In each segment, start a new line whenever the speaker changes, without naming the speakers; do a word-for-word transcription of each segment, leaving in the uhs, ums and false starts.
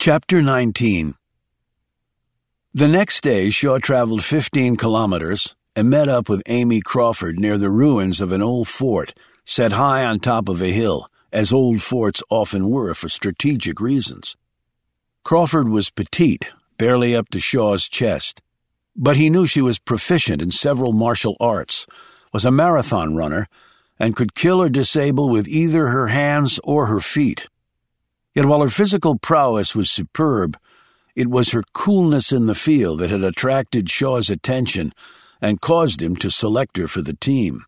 Chapter nineteen. The next day, Shaw traveled fifteen kilometers and met up with Amy Crawford near the ruins of an old fort set high on top of a hill, as old forts often were for strategic reasons. Crawford was petite, barely up to Shaw's chest, but he knew she was proficient in several martial arts, was a marathon runner, and could kill or disable with either her hands or her feet. Yet while her physical prowess was superb, it was her coolness in the field that had attracted Shaw's attention and caused him to select her for the team.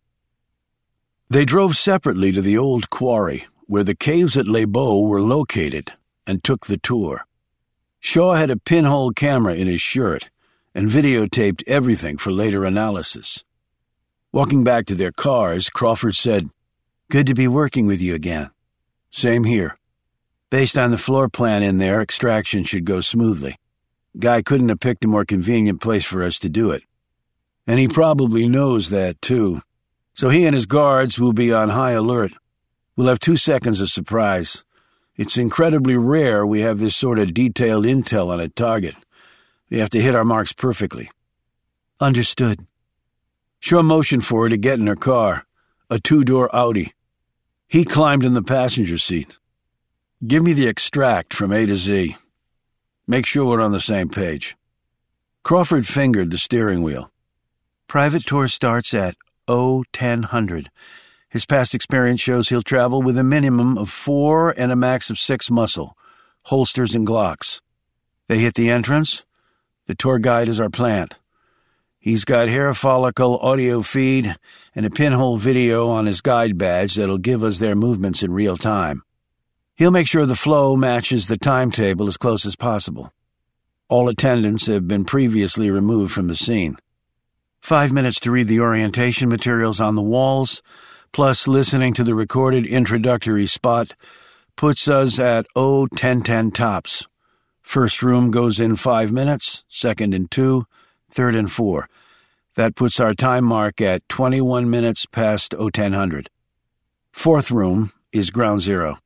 They drove separately to the old quarry, where the caves at Les Baux were located, and took the tour. Shaw had a pinhole camera in his shirt and videotaped everything for later analysis. Walking back to their cars, Crawford said, "Good to be working with you again." "Same here. Based on the floor plan in there, extraction should go smoothly. Guy couldn't have picked a more convenient place for us to do it. And he probably knows that, too. So he and his guards will be on high alert. We'll have two seconds of surprise. It's incredibly rare we have this sort of detailed intel on a target. We have to hit our marks perfectly." "Understood." Shaw motioned for her to get in her car, a two-door Audi. He climbed in the passenger seat. "Give me the extract from A to Z. Make sure we're on the same page." Crawford fingered the steering wheel. "Private tour starts at oh ten hundred. His past experience shows he'll travel with a minimum of four and a max of six muscle, holsters and Glocks. They hit the entrance. The tour guide is our plant. He's got hair follicle audio feed and a pinhole video on his guide badge that'll give us their movements in real time. He'll make sure the flow matches the timetable as close as possible. All attendants have been previously removed from the scene. Five minutes to read the orientation materials on the walls, plus listening to the recorded introductory spot, puts us at oh ten ten tops. First room goes in five minutes, second in two, third in four. That puts our time mark at twenty-one minutes past oh ten hundred. Fourth room is ground zero.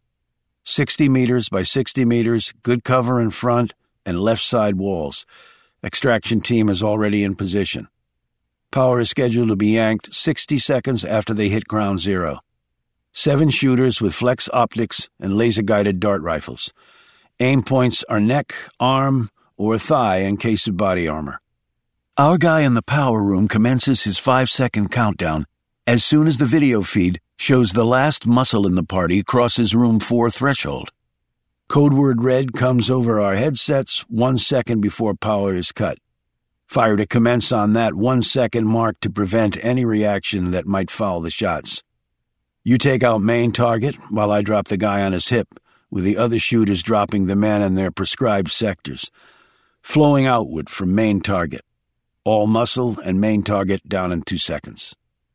sixty meters by sixty meters, good cover in front and left side walls. Extraction team is already in position. Power is scheduled to be yanked sixty seconds after they hit ground zero. Seven shooters with flex optics and laser-guided dart rifles. Aim points are neck, arm, or thigh in case of body armor. Our guy in the power room commences his five-second countdown as soon as the video feed shows the last muscle in the party crosses room four threshold. Code word red comes over our headsets one second before power is cut. Fire to commence on that one-second mark to prevent any reaction that might foul the shots. You take out main target while I drop the guy on his hip, with the other shooters dropping the men in their prescribed sectors, flowing outward from main target. All muscle and main target down in two seconds.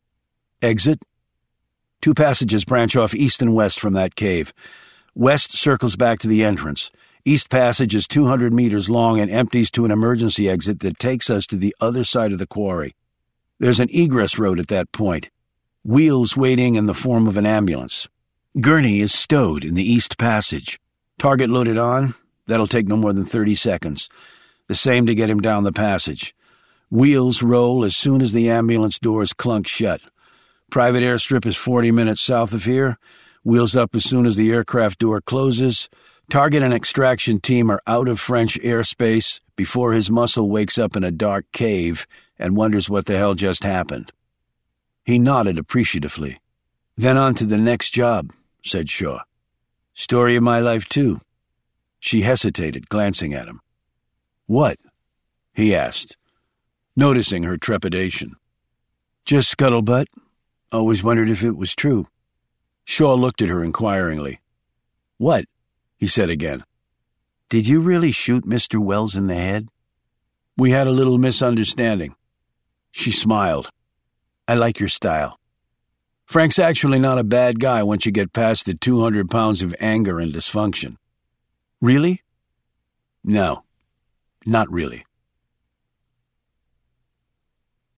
Exit. Two passages branch off east and west from that cave. West circles back to the entrance. East passage is two hundred meters long and empties to an emergency exit that takes us to the other side of the quarry. There's an egress road at that point. Wheels waiting in the form of an ambulance. Gurney is stowed in the east passage. Target loaded on. That'll take no more than thirty seconds. The same to get him down the passage. Wheels roll as soon as the ambulance doors clunk shut. Private airstrip is forty minutes south of here. Wheels up as soon as the aircraft door closes. Target and extraction team are out of French airspace before his muscle wakes up in a dark cave and wonders what the hell just happened. He nodded appreciatively. "Then on to the next job," said Shaw. "Story of my life, too." She hesitated, glancing at him. "What?" he asked, noticing her trepidation. "Just scuttlebutt. Always wondered if it was true." Shaw looked at her inquiringly. "What?" he said again. "Did you really shoot Mister Wells in the head?" "We had a little misunderstanding." She smiled. "I like your style. Frank's actually not a bad guy once you get past the two hundred pounds of anger and dysfunction." "Really?" "No, not really."